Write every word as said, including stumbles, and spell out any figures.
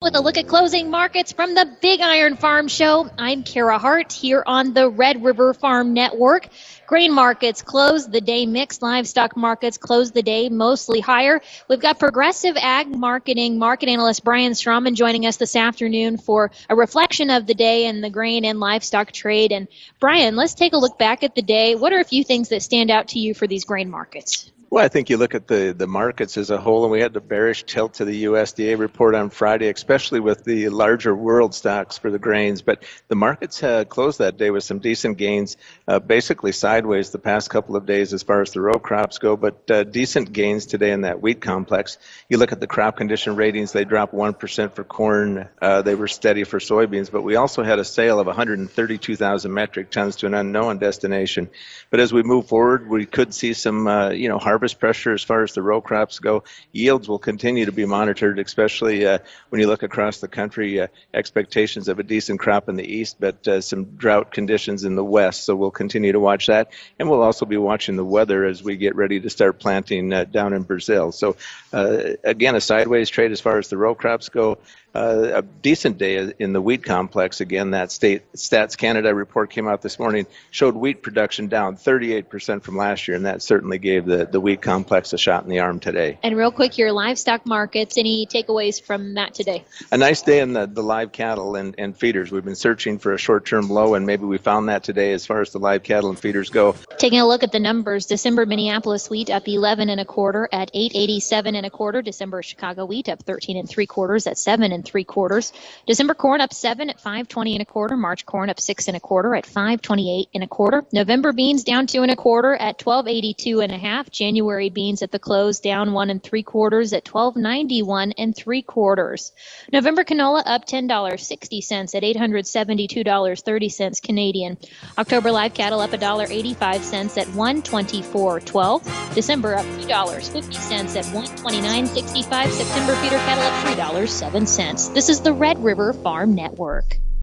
with a look at closing markets from the Big Iron Farm Show. I'm Kara Hart here on the Red River Farm Network. Grain markets closed the day mixed. Livestock markets closed the day mostly higher. We've got Progressive Ag Marketing market analyst Brian Strawman joining us this afternoon for a reflection of the day in the grain and livestock trade. And Brian, let's take a look back at the day. What are a few things that stand out to you for these grain markets? Well, I think you look at the, the markets as a whole, and we had the bearish tilt to the U S D A report on Friday, especially with the larger world stocks for the grains. But the markets uh, closed that day with some decent gains, uh, basically sideways the past couple of days as far as the row crops go, but uh, decent gains today in that wheat complex. You look at the crop condition ratings, they dropped one percent for corn. Uh, they were steady for soybeans, but we also had a sale of one hundred thirty-two thousand metric tons to an unknown destination. But as we move forward, we could see some, uh, you know, harvest pressure as far as the row crops go. Yields will continue to be monitored, especially uh, when you look across the country. Uh, expectations of a decent crop in the east, but uh, some drought conditions in the west. So we'll continue to watch that, and we'll also be watching the weather as we get ready to start planting uh, down in Brazil. So uh, again, a sideways trade as far as the row crops go. Uh, a decent day in the wheat complex. Again, that state Stats Canada report came out this morning, showed wheat production down thirty-eight percent from last year, and that certainly gave the, the wheat complex a shot in the arm today. And real quick, your livestock markets, any takeaways from that today? A nice day in the, the live cattle and, and feeders. We've been searching for a short-term low, and maybe we found that today as far as the live cattle and feeders go. Taking a look at the numbers, December Minneapolis wheat up eleven and a quarter at eight eighty-seven and a quarter. December Chicago wheat up thirteen and three quarters at seven and three quarters. December corn up seven at five twenty and a quarter. March corn up six and a quarter at five twenty-eight and a quarter. November beans down two and a quarter at twelve eighty-two and a half. January beans at the close down one and three quarters at twelve ninety-one and three quarters. November canola up ten dollars and sixty cents at eight hundred seventy-two dollars and thirty cents Canadian. October live cattle up one dollar and eighty-five cents at one twenty-four twelve. December up two dollars and fifty cents at one twenty-nine sixty-five. September feeder cattle up three dollars and seven cents. This is the Red River Farm Network.